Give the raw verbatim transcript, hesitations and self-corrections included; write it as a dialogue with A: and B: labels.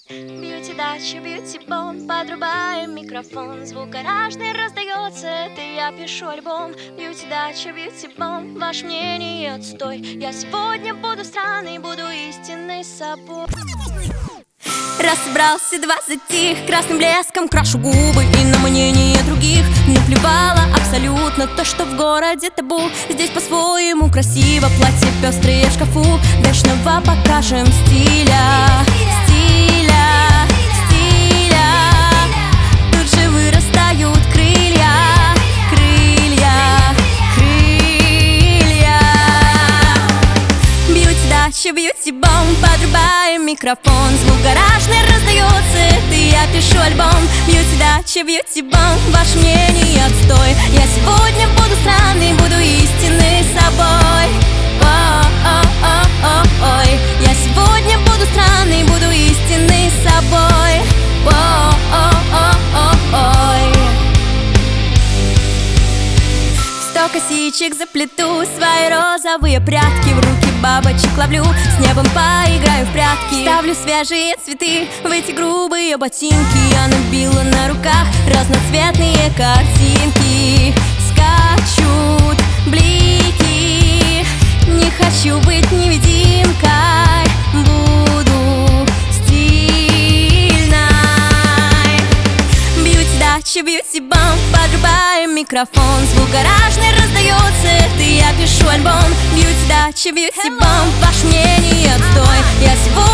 A: Бьюти дача, бьюти бом, подрубаем микрофон. Звук гаражный раздается, это я пишу альбом. Бьюти дача, бьюти бом, ваше мнение отстой. Я сегодня буду странной, буду истинной собой.
B: Раз собрался, два затих, красным блеском крашу губы и на мнение других наплевала абсолютно то, что в городе табу. Здесь по-своему красиво, платье пестрые в шкафу. Вечного покажем стиля, стиля, стиля. Тут же вырастают крылья, крылья, крылья. Бьюти дача, бьюти бом, подрубаем микрофон. Звук гаражный раздается, это я пишу альбом. Бьюти дача, бьюти бом, ваше мнение отстой. Я сегодня буду странной, буду истинной собой. О-о-о-о-ой. Я сегодня буду странной, буду истинной собой. О-о-о-о-ой. В сто косичек заплету свои розовые прятки, в руки бабочек ловлю, с небом поиграю в прятки. Ставлю свежие цветы в эти грубые ботинки. Я набила на руках разноцветные картинки. Скачут блики, не хочу быть невидимкой, буду стильной. Бьюти дача, бьюти бом, подрубаем микрофон. Звук гаражный раздается, это я пишу альбом. Бьюти дача, бьюти бом, ваше мнение отстой. Я сегодня